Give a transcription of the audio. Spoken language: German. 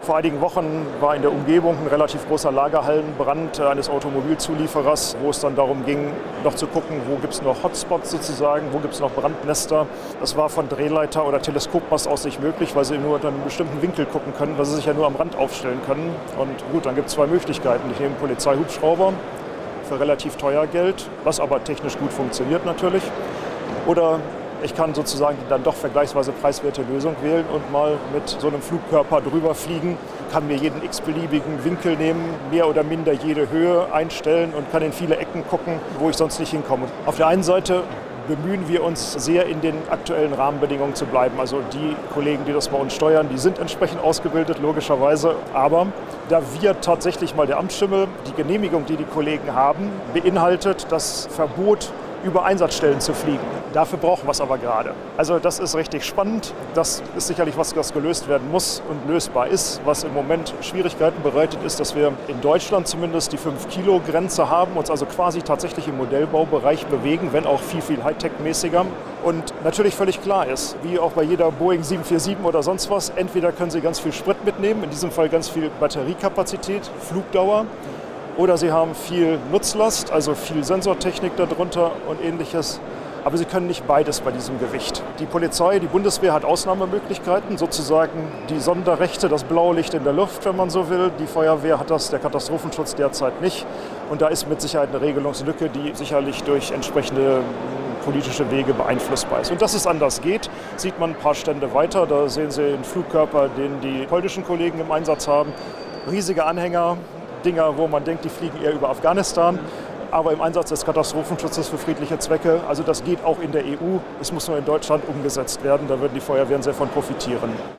Vor einigen Wochen war in der Umgebung ein relativ großer Lagerhallenbrand eines Automobilzulieferers, wo es dann darum ging, noch zu gucken, wo gibt es noch Hotspots sozusagen, wo gibt es noch Brandnester. Das war von Drehleiter- oder Teleskopmast aus nicht möglich, weil sie nur unter einem bestimmten Winkel gucken können, weil sie sich ja nur am Rand aufstellen können. Und gut, dann gibt es zwei Möglichkeiten. Ich nehme einen Polizeihubschrauber für relativ teuer Geld, was aber technisch gut funktioniert natürlich. Oder ich kann sozusagen die dann doch vergleichsweise preiswerte Lösung wählen und mal mit so einem Flugkörper drüber fliegen, kann mir jeden x-beliebigen Winkel nehmen, mehr oder minder jede Höhe einstellen und kann in viele Ecken gucken, wo ich sonst nicht hinkomme. Auf der einen Seite bemühen wir uns sehr, in den aktuellen Rahmenbedingungen zu bleiben. Also die Kollegen, die das bei uns steuern, die sind entsprechend ausgebildet, logischerweise. Aber da wir tatsächlich mal der Amtsschimmel, die Genehmigung, die die Kollegen haben, beinhaltet das Verbot, über Einsatzstellen zu fliegen. Dafür brauchen wir es aber gerade. Also das ist richtig spannend. Das ist sicherlich was gelöst werden muss und lösbar ist. Was im Moment Schwierigkeiten bereitet, ist, dass wir in Deutschland zumindest die 5-Kilo-Grenze haben, uns also quasi tatsächlich im Modellbaubereich bewegen, wenn auch viel Hightech-mäßiger. Und natürlich völlig klar ist, wie auch bei jeder Boeing 747 oder sonst was, entweder können Sie ganz viel Sprit mitnehmen, in diesem Fall ganz viel Batteriekapazität, Flugdauer, oder Sie haben viel Nutzlast, also viel Sensortechnik darunter und Ähnliches. Aber Sie können nicht beides bei diesem Gewicht. Die Polizei, die Bundeswehr hat Ausnahmemöglichkeiten, sozusagen die Sonderrechte, das blaue Licht in der Luft, wenn man so will. Die Feuerwehr hat das, der Katastrophenschutz derzeit nicht. Und da ist mit Sicherheit eine Regelungslücke, die sicherlich durch entsprechende politische Wege beeinflussbar ist. Und dass es anders geht, sieht man ein paar Stände weiter. Da sehen Sie den Flugkörper, den die polnischen Kollegen im Einsatz haben. Riesige Anhänger, Dinger, wo man denkt, die fliegen eher über Afghanistan, aber im Einsatz des Katastrophenschutzes für friedliche Zwecke. Also das geht auch in der EU. Es muss nur in Deutschland umgesetzt werden. Da würden die Feuerwehren sehr von profitieren.